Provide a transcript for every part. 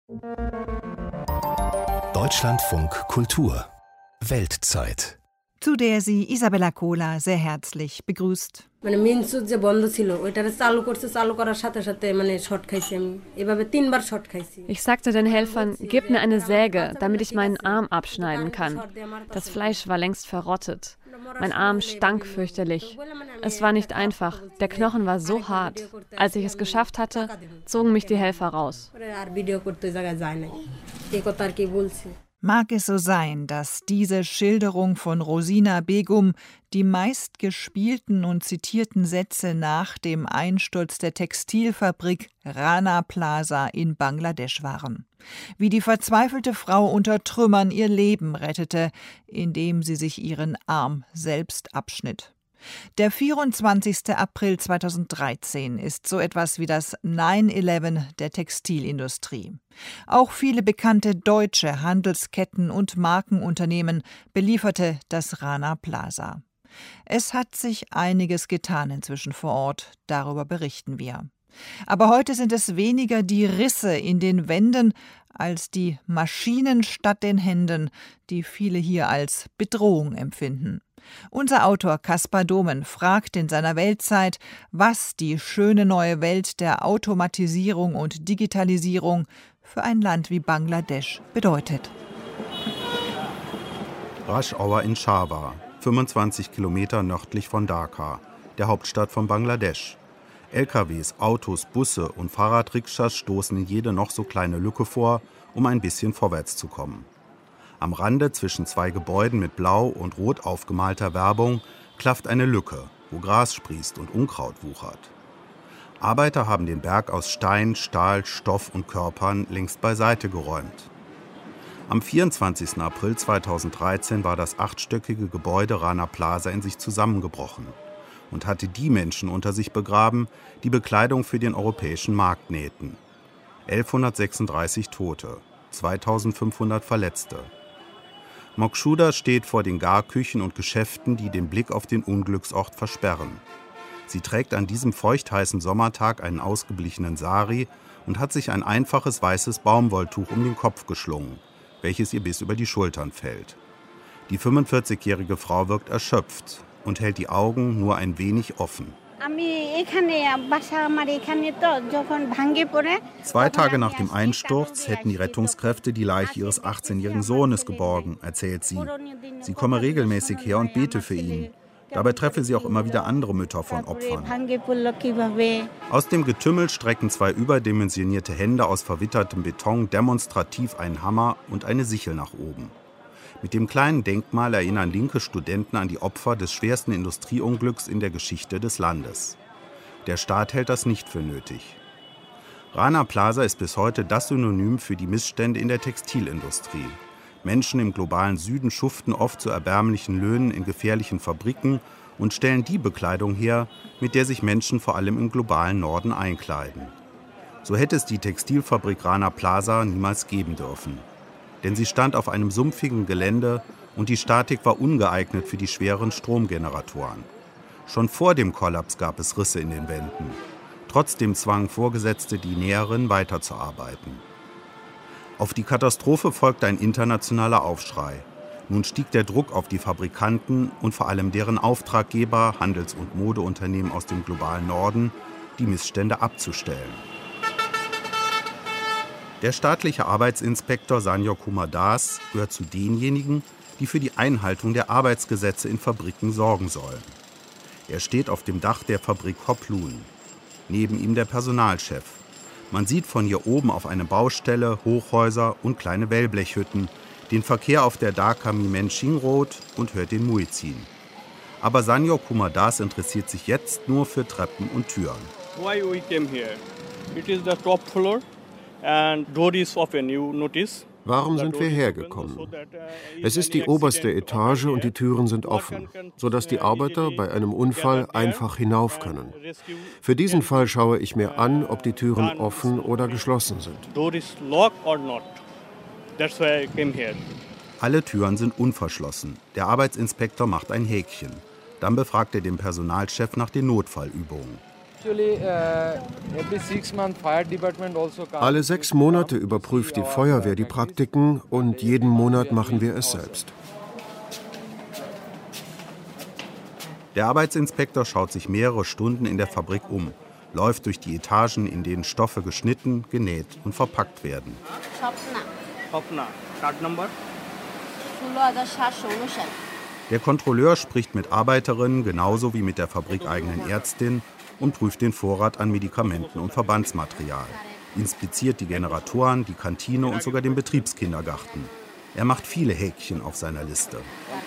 Deutschlandfunk Kultur Weltzeit, zu der sie Isabella Kohler sehr herzlich begrüßt. Ich sagte den Helfern, gebt mir eine Säge, damit ich meinen Arm abschneiden kann. Das Fleisch war längst verrottet. Mein Arm stank fürchterlich. Es war nicht einfach, der Knochen war so hart. Als ich es geschafft hatte, zogen mich die Helfer raus. Mag es so sein, dass diese Schilderung von Rosina Begum die meistgespielten und zitierten Sätze nach dem Einsturz der Textilfabrik Rana Plaza in Bangladesch waren. Wie die verzweifelte Frau unter Trümmern ihr Leben rettete, indem sie sich ihren Arm selbst abschnitt. Der 24. April 2013 ist so etwas wie das 9/11 der Textilindustrie. Auch viele bekannte deutsche Handelsketten und Markenunternehmen belieferte das Rana Plaza. Es hat sich einiges getan inzwischen vor Ort, darüber berichten wir. Aber heute sind es weniger die Risse in den Wänden als die Maschinen statt den Händen, die viele hier als Bedrohung empfinden. Unser Autor Caspar Domen fragt in seiner Weltzeit, was die schöne neue Welt der Automatisierung und Digitalisierung für ein Land wie Bangladesch bedeutet. Rush Hour in Sharwa, 25 Kilometer nördlich von Dhaka, der Hauptstadt von Bangladesch. LKWs, Autos, Busse und Fahrradrikschas stoßen in jede noch so kleine Lücke vor, um ein bisschen vorwärts zu kommen. Am Rande zwischen zwei Gebäuden mit blau und rot aufgemalter Werbung klafft eine Lücke, wo Gras sprießt und Unkraut wuchert. Arbeiter haben den Berg aus Stein, Stahl, Stoff und Körpern längst beiseite geräumt. Am 24. April 2013 war das 8-stöckige Gebäude Rana Plaza in sich zusammengebrochen und hatte die Menschen unter sich begraben, die Bekleidung für den europäischen Markt nähten. 1136 Tote, 2500 Verletzte. Mokshuda steht vor den Garküchen und Geschäften, die den Blick auf den Unglücksort versperren. Sie trägt an diesem feuchtheißen Sommertag einen ausgeblichenen Sari und hat sich ein einfaches weißes Baumwolltuch um den Kopf geschlungen, welches ihr bis über die Schultern fällt. Die 45-jährige Frau wirkt erschöpft und hält die Augen nur ein wenig offen. 2 Tage nach dem Einsturz hätten die Rettungskräfte die Leiche ihres 18-jährigen Sohnes geborgen, erzählt sie. Sie komme regelmäßig her und bete für ihn. Dabei treffe sie auch immer wieder andere Mütter von Opfern. Aus dem Getümmel strecken 2 überdimensionierte Hände aus verwittertem Beton demonstrativ einen Hammer und eine Sichel nach oben. Mit dem kleinen Denkmal erinnern linke Studenten an die Opfer des schwersten Industrieunglücks in der Geschichte des Landes. Der Staat hält das nicht für nötig. Rana Plaza ist bis heute das Synonym für die Missstände in der Textilindustrie. Menschen im globalen Süden schuften oft zu erbärmlichen Löhnen in gefährlichen Fabriken und stellen die Bekleidung her, mit der sich Menschen vor allem im globalen Norden einkleiden. So hätte es die Textilfabrik Rana Plaza niemals geben dürfen. Denn sie stand auf einem sumpfigen Gelände und die Statik war ungeeignet für die schweren Stromgeneratoren. Schon vor dem Kollaps gab es Risse in den Wänden. Trotzdem zwangen Vorgesetzte die Näherinnen weiterzuarbeiten. Auf die Katastrophe folgte ein internationaler Aufschrei. Nun stieg der Druck auf die Fabrikanten und vor allem deren Auftraggeber, Handels- und Modeunternehmen aus dem globalen Norden, die Missstände abzustellen. Der staatliche Arbeitsinspektor Sanjay Kumar Das gehört zu denjenigen, die für die Einhaltung der Arbeitsgesetze in Fabriken sorgen sollen. Er steht auf dem Dach der Fabrik Hoplun. Neben ihm der Personalchef. Man sieht von hier oben auf eine Baustelle, Hochhäuser und kleine Wellblechhütten, den Verkehr auf der Dhaka Mimensingh Road und hört den Muezzin. Aber Sanjay Kumar Das interessiert sich jetzt nur für Treppen und Türen. Why we came here? It is the top floor. Warum sind wir hergekommen? Es ist die oberste Etage und die Türen sind offen, sodass die Arbeiter bei einem Unfall einfach hinauf können. Für diesen Fall schaue ich mir an, ob die Türen offen oder geschlossen sind. Alle Türen sind unverschlossen. Der Arbeitsinspektor macht ein Häkchen. Dann befragt er den Personalchef nach den Notfallübungen. Alle 6 Monate überprüft die Feuerwehr die Praktiken und jeden Monat machen wir es selbst. Der Arbeitsinspektor schaut sich mehrere Stunden in der Fabrik um, läuft durch die Etagen, in denen Stoffe geschnitten, genäht und verpackt werden. Der Kontrolleur spricht mit Arbeiterinnen genauso wie mit der fabrikeigenen Ärztin und prüft den Vorrat an Medikamenten und Verbandsmaterial, inspiziert die Generatoren, die Kantine und sogar den Betriebskindergarten. Er macht viele Häkchen auf seiner Liste.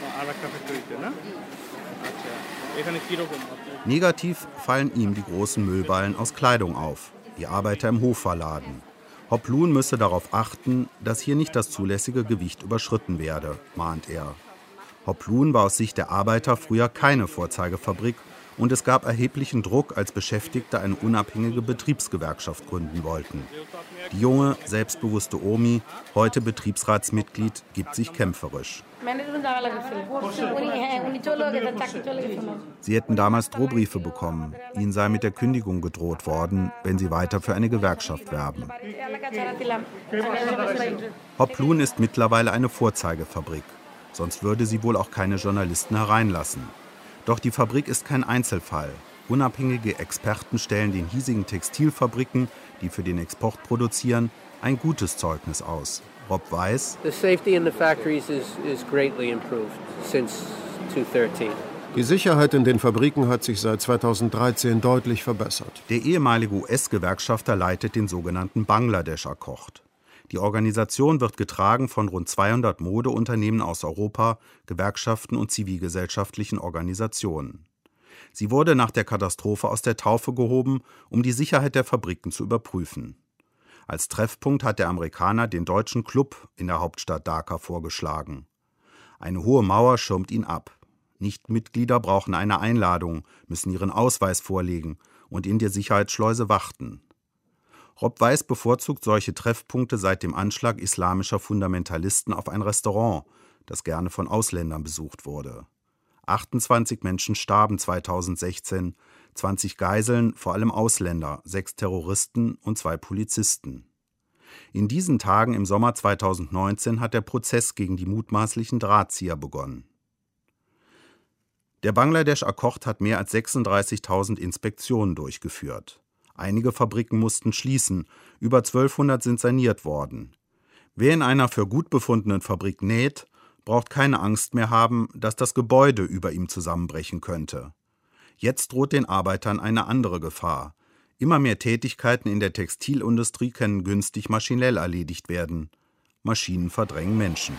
Negativ fallen ihm die großen Müllballen aus Kleidung auf, die Arbeiter im Hof verladen. Hoplun müsse darauf achten, dass hier nicht das zulässige Gewicht überschritten werde, mahnt er. Hoplun war aus Sicht der Arbeiter früher keine Vorzeigefabrik und es gab erheblichen Druck, als Beschäftigte eine unabhängige Betriebsgewerkschaft gründen wollten. Die junge, selbstbewusste Omi, heute Betriebsratsmitglied, gibt sich kämpferisch. Sie hätten damals Drohbriefe bekommen. Ihnen sei mit der Kündigung gedroht worden, wenn sie weiter für eine Gewerkschaft werben. Hoplun ist mittlerweile eine Vorzeigefabrik. Sonst würde sie wohl auch keine Journalisten hereinlassen. Doch die Fabrik ist kein Einzelfall. Unabhängige Experten stellen den hiesigen Textilfabriken, die für den Export produzieren, ein gutes Zeugnis aus. Rob Weiß: Die Sicherheit in den Fabriken hat sich seit 2013 deutlich verbessert. Der ehemalige US-Gewerkschafter leitet den sogenannten Bangladesch-Akkord. Die Organisation wird getragen von rund 200 Modeunternehmen aus Europa, Gewerkschaften und zivilgesellschaftlichen Organisationen. Sie wurde nach der Katastrophe aus der Taufe gehoben, um die Sicherheit der Fabriken zu überprüfen. Als Treffpunkt hat der Amerikaner den deutschen Club in der Hauptstadt Dhaka vorgeschlagen. Eine hohe Mauer schirmt ihn ab. Nichtmitglieder brauchen eine Einladung, müssen ihren Ausweis vorlegen und in der Sicherheitsschleuse warten. Rob Weiß bevorzugt solche Treffpunkte seit dem Anschlag islamischer Fundamentalisten auf ein Restaurant, das gerne von Ausländern besucht wurde. 28 Menschen starben 2016, 20 Geiseln, vor allem Ausländer, 6 Terroristen und 2 Polizisten. In diesen Tagen im Sommer 2019 hat der Prozess gegen die mutmaßlichen Drahtzieher begonnen. Der Bangladesch-Akkord hat mehr als 36.000 Inspektionen durchgeführt. Einige Fabriken mussten schließen, über 1200 sind saniert worden. Wer in einer für gut befundenen Fabrik näht, braucht keine Angst mehr haben, dass das Gebäude über ihm zusammenbrechen könnte. Jetzt droht den Arbeitern eine andere Gefahr. Immer mehr Tätigkeiten in der Textilindustrie können günstig maschinell erledigt werden. Maschinen verdrängen Menschen.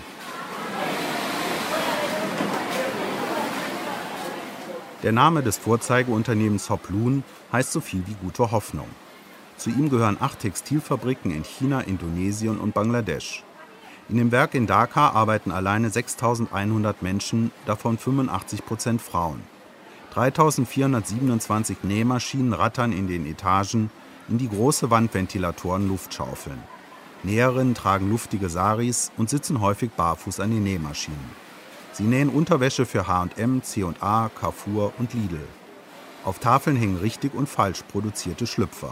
Der Name des Vorzeigeunternehmens Hoplun heißt so viel wie gute Hoffnung. Zu ihm gehören 8 Textilfabriken in China, Indonesien und Bangladesch. In dem Werk in Dhaka arbeiten alleine 6.100 Menschen, davon 85% Frauen. 3.427 Nähmaschinen rattern in den Etagen, in die große Wandventilatoren Luft schaufeln. Näherinnen tragen luftige Saris und sitzen häufig barfuß an den Nähmaschinen. Sie nähen Unterwäsche für H&M, C&A, Carrefour und Lidl. Auf Tafeln hängen richtig und falsch produzierte Schlüpfer.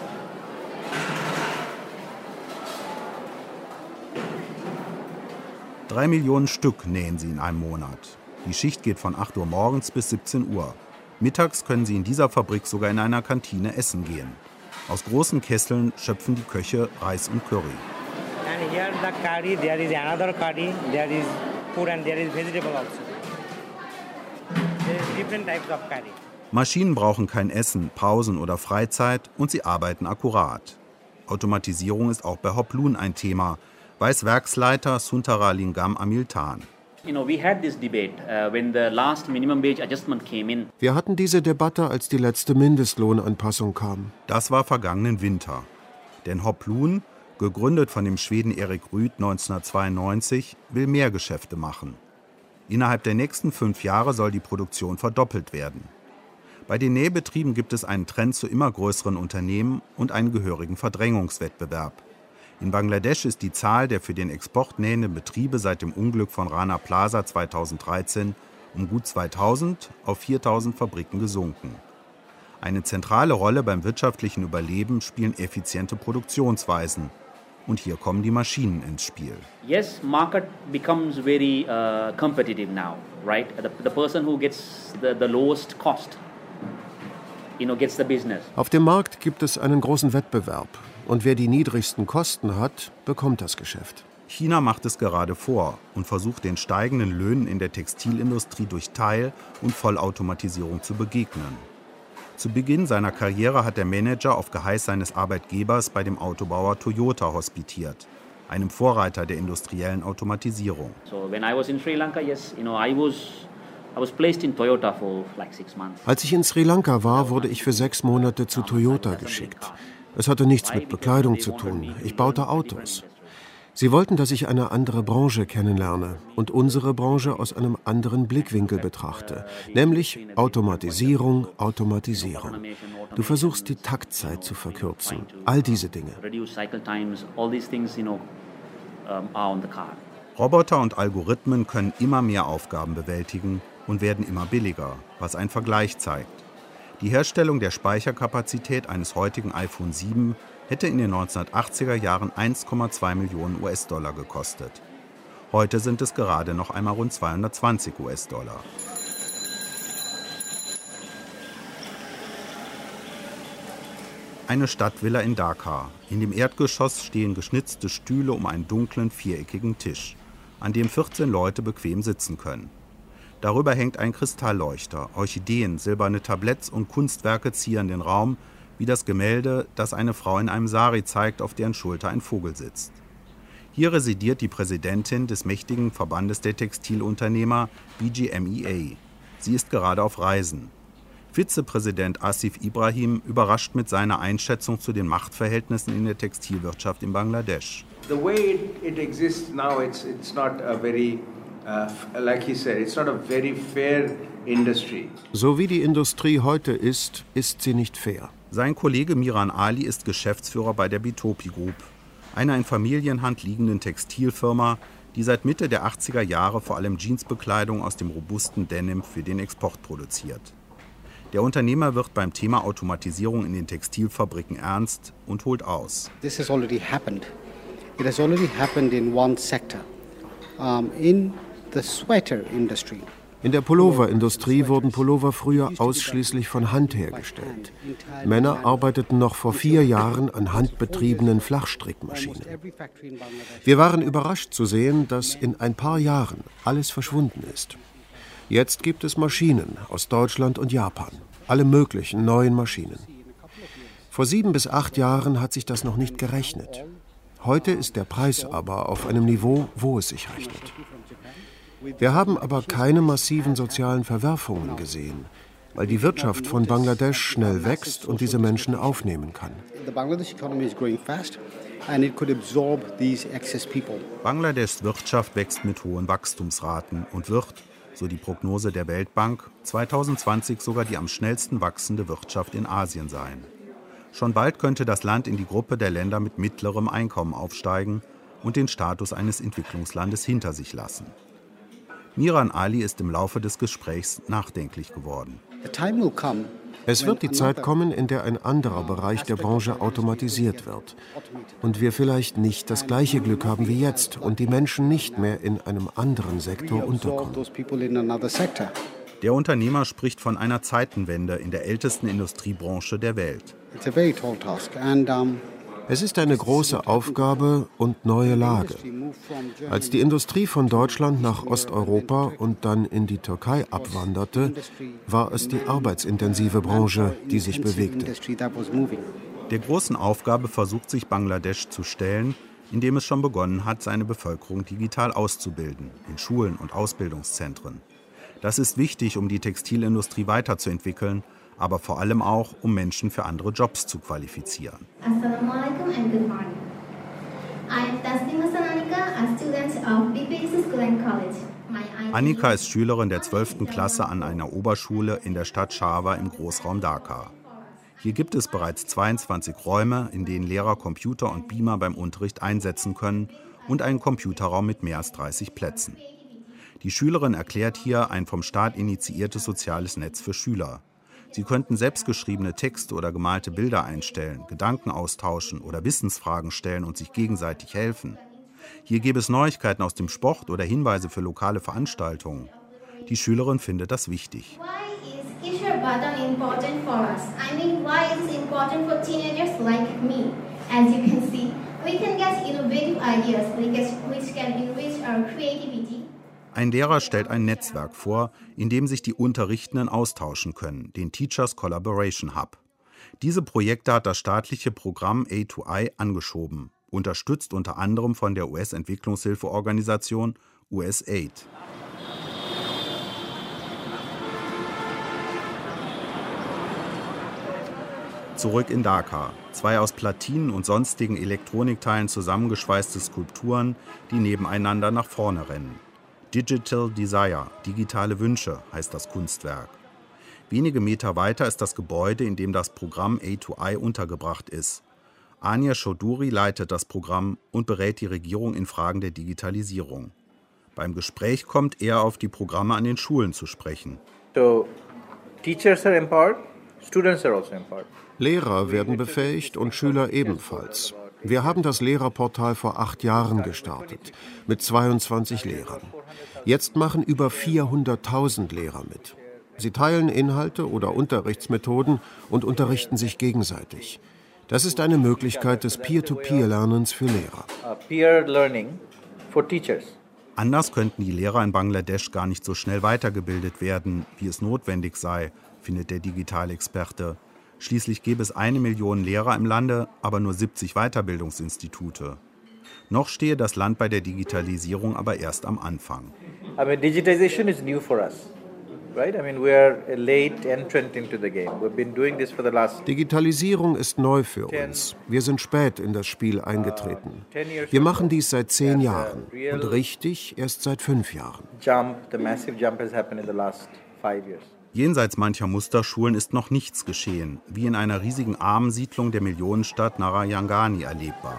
Drei Millionen Stück nähen sie in einem Monat. Die Schicht geht von 8 Uhr morgens bis 17 Uhr. Mittags können sie in dieser Fabrik sogar in einer Kantine essen gehen. Aus großen Kesseln schöpfen die Köche Reis und Curry. And here the curry, there is another curry, there is food and there is vegetable also. There is different types of curry. Maschinen brauchen kein Essen, Pausen oder Freizeit und sie arbeiten akkurat. Automatisierung ist auch bei Hoplun ein Thema, weiß Werksleiter Suntara Lingam Amiltan. Wir hatten diese Debatte, als die letzte Mindestlohnanpassung kam. Das war vergangenen Winter. Denn Hoplun, gegründet von dem Schweden Erik Rüth 1992, will mehr Geschäfte machen. Innerhalb der nächsten 5 Jahre soll die Produktion verdoppelt werden. Bei den Nähbetrieben gibt es einen Trend zu immer größeren Unternehmen und einen gehörigen Verdrängungswettbewerb. In Bangladesch ist die Zahl der für den Export nähenden Betriebe seit dem Unglück von Rana Plaza 2013 um gut 2000 auf 4000 Fabriken gesunken. Eine zentrale Rolle beim wirtschaftlichen Überleben spielen effiziente Produktionsweisen. Und hier kommen die Maschinen ins Spiel. Yes, market becomes very competitive now, right? The person who gets the lowest cost, gets the business. Auf dem Markt gibt es einen großen Wettbewerb. Und wer die niedrigsten Kosten hat, bekommt das Geschäft. China macht es gerade vor und versucht den steigenden Löhnen in der Textilindustrie durch Teil- und Vollautomatisierung zu begegnen. Zu Beginn seiner Karriere hat der Manager auf Geheiß seines Arbeitgebers bei dem Autobauer Toyota hospitiert, einem Vorreiter der industriellen Automatisierung. Als ich in Sri Lanka war, wurde ich für 6 Monate zu Toyota geschickt. Es hatte nichts mit Bekleidung zu tun. Ich baute Autos. Sie wollten, dass ich eine andere Branche kennenlerne und unsere Branche aus einem anderen Blickwinkel betrachte, nämlich Automatisierung, Automatisierung. Du versuchst, die Taktzeit zu verkürzen. All diese Dinge. Roboter und Algorithmen können immer mehr Aufgaben bewältigen und werden immer billiger, was ein Vergleich zeigt. Die Herstellung der Speicherkapazität eines heutigen iPhone 7 hätte in den 1980er Jahren 1,2 Millionen US-Dollar gekostet. Heute sind es gerade noch einmal rund 220 US-Dollar. Eine Stadtvilla in Dhaka. In dem Erdgeschoss stehen geschnitzte Stühle um einen dunklen, viereckigen Tisch, an dem 14 Leute bequem sitzen können. Darüber hängt ein Kristallleuchter, Orchideen, silberne Tabletts und Kunstwerke zieren den Raum, wie das Gemälde, das eine Frau in einem Sari zeigt, auf deren Schulter ein Vogel sitzt. Hier residiert die Präsidentin des mächtigen Verbandes der Textilunternehmer BGMEA. Sie ist gerade auf Reisen. Vizepräsident Asif Ibrahim überrascht mit seiner Einschätzung zu den Machtverhältnissen in der Textilwirtschaft in Bangladesch. The way it exists now, it's not a very like he said, it's not a very fair industry. So wie die Industrie heute ist sie nicht fair. Sein Kollege Miran Ali ist Geschäftsführer bei der Bitopi Group, einer in Familienhand liegenden Textilfirma, die seit Mitte der 80er Jahre vor allem Jeansbekleidung aus dem robusten Denim für den Export produziert. Der Unternehmer wird beim Thema Automatisierung in den Textilfabriken ernst und holt aus. This has already happened. It has already happened in one sector, in the sweater industry. In der Pulloverindustrie wurden Pullover früher ausschließlich von Hand hergestellt. Männer arbeiteten noch vor 4 Jahren an handbetriebenen Flachstrickmaschinen. Wir waren überrascht zu sehen, dass in ein paar Jahren alles verschwunden ist. Jetzt gibt es Maschinen aus Deutschland und Japan, alle möglichen neuen Maschinen. Vor 7 bis 8 Jahren hat sich das noch nicht gerechnet. Heute ist der Preis aber auf einem Niveau, wo es sich rechnet. Wir haben aber keine massiven sozialen Verwerfungen gesehen, weil die Wirtschaft von Bangladesch schnell wächst und diese Menschen aufnehmen kann. Bangladeschs Wirtschaft wächst mit hohen Wachstumsraten und wird, so die Prognose der Weltbank, 2020 sogar die am schnellsten wachsende Wirtschaft in Asien sein. Schon bald könnte das Land in die Gruppe der Länder mit mittlerem Einkommen aufsteigen und den Status eines Entwicklungslandes hinter sich lassen. Miran Ali ist im Laufe des Gesprächs nachdenklich geworden. Es wird die Zeit kommen, in der ein anderer Bereich der Branche automatisiert wird und wir vielleicht nicht das gleiche Glück haben wie jetzt und die Menschen nicht mehr in einem anderen Sektor unterkommen. Der Unternehmer spricht von einer Zeitenwende in der ältesten Industriebranche der Welt. Es ist eine große Aufgabe und neue Lage. Als die Industrie von Deutschland nach Osteuropa und dann in die Türkei abwanderte, war es die arbeitsintensive Branche, die sich bewegte. Der großen Aufgabe versucht sich Bangladesch zu stellen, indem es schon begonnen hat, seine Bevölkerung digital auszubilden, in Schulen und Ausbildungszentren. Das ist wichtig, um die Textilindustrie weiterzuentwickeln, aber vor allem auch, um Menschen für andere Jobs zu qualifizieren. Assalamu alaikum and good morning. I am Taslima Sananika, a student of BPS School and College. Annika ist Schülerin der 12. Klasse an einer Oberschule in der Stadt Sharwa im Großraum Dhaka. Hier gibt es bereits 22 Räume, in denen Lehrer Computer und Beamer beim Unterricht einsetzen können und einen Computerraum mit mehr als 30 Plätzen. Die Schülerin erklärt hier ein vom Staat initiiertes soziales Netz für Schüler. Sie könnten selbstgeschriebene Texte oder gemalte Bilder einstellen, Gedanken austauschen oder Wissensfragen stellen und sich gegenseitig helfen. Hier gäbe es Neuigkeiten aus dem Sport oder Hinweise für lokale Veranstaltungen. Die Schülerin findet das wichtig. Why is Kishore Badam important for us? I mean, why is it important for teenagers like me? As you can see, we can get innovative ideas which can enrich our creativity. Ein Lehrer stellt ein Netzwerk vor, in dem sich die Unterrichtenden austauschen können, den Teachers Collaboration Hub. Diese Projekte hat das staatliche Programm A2I angeschoben, unterstützt unter anderem von der US-Entwicklungshilfeorganisation USAID. Zurück in Dhaka. 2 aus Platinen und sonstigen Elektronikteilen zusammengeschweißte Skulpturen, die nebeneinander nach vorne rennen. Digital Desire, digitale Wünsche, heißt das Kunstwerk. Wenige Meter weiter ist das Gebäude, in dem das Programm A2I untergebracht ist. Ania Chaudhuri leitet das Programm und berät die Regierung in Fragen der Digitalisierung. Beim Gespräch kommt er auf die Programme an den Schulen zu sprechen. So, teachers are empowered, students are also empowered. Lehrer werden befähigt und Schüler ebenfalls. Wir haben das Lehrerportal vor 8 Jahren gestartet, mit 22 Lehrern. Jetzt machen über 400.000 Lehrer mit. Sie teilen Inhalte oder Unterrichtsmethoden und unterrichten sich gegenseitig. Das ist eine Möglichkeit des Peer-to-Peer-Lernens für Lehrer. Peer learning for teachers. Anders könnten die Lehrer in Bangladesch gar nicht so schnell weitergebildet werden, wie es notwendig sei, findet der Digitalexperte. Schließlich gäbe es 1 Million Lehrer im Lande, aber nur 70 Weiterbildungsinstitute. Noch stehe das Land bei der Digitalisierung aber erst am Anfang. I mean, digitization is new for us. Right? I mean, we are a late entrant into the game. We've been doing this for the last. Digitalisierung ist neu für uns. Wir sind spät in das Spiel eingetreten. Wir machen dies seit 10 Jahren und richtig erst seit 5 Jahren. The massive jump has happened in the last 5 years. Jenseits mancher Musterschulen ist noch nichts geschehen, wie in einer riesigen Armensiedlung der Millionenstadt Narayangani erlebbar.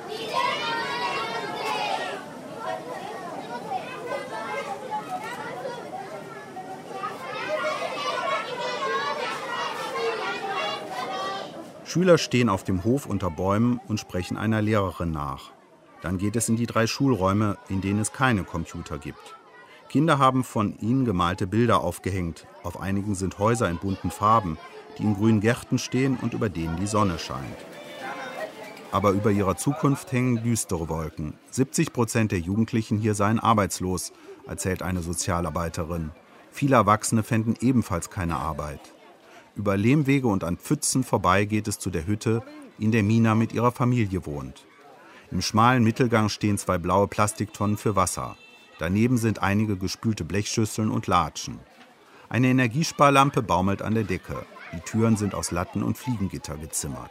Schüler stehen auf dem Hof unter Bäumen und sprechen einer Lehrerin nach. Dann geht es in die 3 Schulräume, in denen es keine Computer gibt. Kinder haben von ihnen gemalte Bilder aufgehängt. Auf einigen sind Häuser in bunten Farben, die in grünen Gärten stehen und über denen die Sonne scheint. Aber über ihrer Zukunft hängen düstere Wolken. 70% der Jugendlichen hier seien arbeitslos, erzählt eine Sozialarbeiterin. Viele Erwachsene fänden ebenfalls keine Arbeit. Über Lehmwege und an Pfützen vorbei geht es zu der Hütte, in der Mina mit ihrer Familie wohnt. Im schmalen Mittelgang stehen 2 blaue Plastiktonnen für Wasser. Daneben sind einige gespülte Blechschüsseln und Latschen. Eine Energiesparlampe baumelt an der Decke. Die Türen sind aus Latten und Fliegengitter gezimmert.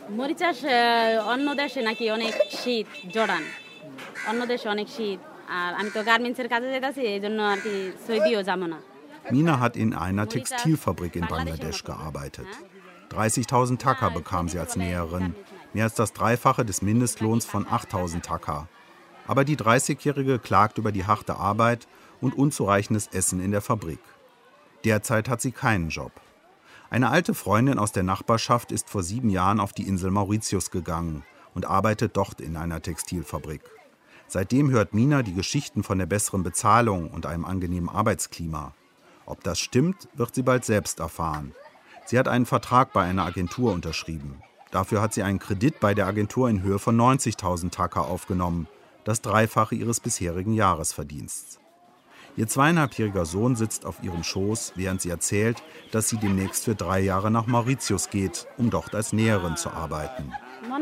Mina hat in einer Textilfabrik in Bangladesch gearbeitet. 30.000 Taka bekam sie als Näherin, mehr als das Dreifache des Mindestlohns von 8.000 Taka. Aber die 30-Jährige klagt über die harte Arbeit und unzureichendes Essen in der Fabrik. Derzeit hat sie keinen Job. Eine alte Freundin aus der Nachbarschaft ist vor 7 Jahren auf die Insel Mauritius gegangen und arbeitet dort in einer Textilfabrik. Seitdem hört Mina die Geschichten von der besseren Bezahlung und einem angenehmen Arbeitsklima. Ob das stimmt, wird sie bald selbst erfahren. Sie hat einen Vertrag bei einer Agentur unterschrieben. Dafür hat sie einen Kredit bei der Agentur in Höhe von 90.000 Taka aufgenommen, das Dreifache ihres bisherigen Jahresverdienstes. Ihr 2,5-jähriger Sohn sitzt auf ihrem Schoß, während sie erzählt, dass sie demnächst für 3 Jahre nach Mauritius geht, um dort als Näherin zu arbeiten.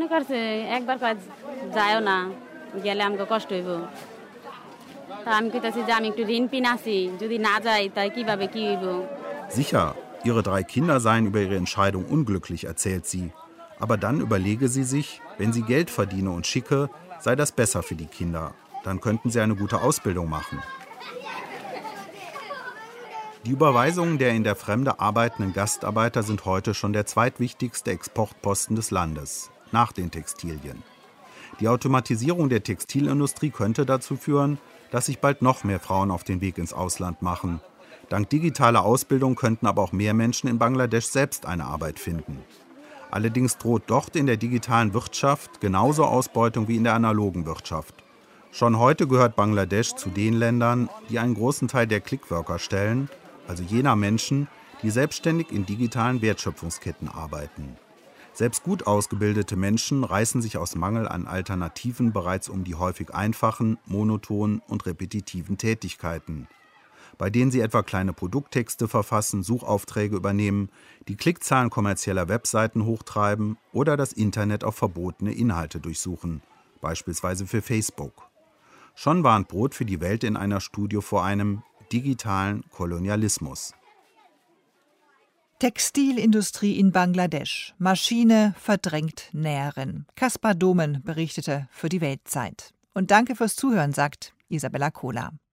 Sicher, ihre 3 Kinder seien über ihre Entscheidung unglücklich, erzählt sie. Aber dann überlege sie sich, wenn sie Geld verdiene und schicke, sei das besser für die Kinder. Dann könnten sie eine gute Ausbildung machen. Die Überweisungen der in der Fremde arbeitenden Gastarbeiter sind heute schon der zweitwichtigste Exportposten des Landes, nach den Textilien. Die Automatisierung der Textilindustrie könnte dazu führen, dass sich bald noch mehr Frauen auf den Weg ins Ausland machen. Dank digitaler Ausbildung könnten aber auch mehr Menschen in Bangladesch selbst eine Arbeit finden. Allerdings droht dort in der digitalen Wirtschaft genauso Ausbeutung wie in der analogen Wirtschaft. Schon heute gehört Bangladesch zu den Ländern, die einen großen Teil der Clickworker stellen, also jener Menschen, die selbstständig in digitalen Wertschöpfungsketten arbeiten. Selbst gut ausgebildete Menschen reißen sich aus Mangel an Alternativen bereits um die häufig einfachen, monotonen und repetitiven Tätigkeiten, bei denen sie etwa kleine Produkttexte verfassen, Suchaufträge übernehmen, die Klickzahlen kommerzieller Webseiten hochtreiben oder das Internet auf verbotene Inhalte durchsuchen, beispielsweise für Facebook. Schon warnt Brot für die Welt in einer Studie vor einem digitalen Kolonialismus. Textilindustrie in Bangladesch. Maschine verdrängt Näherin. Kaspar Domen berichtete für die Weltzeit. Und danke fürs Zuhören, sagt Isabella Kohler.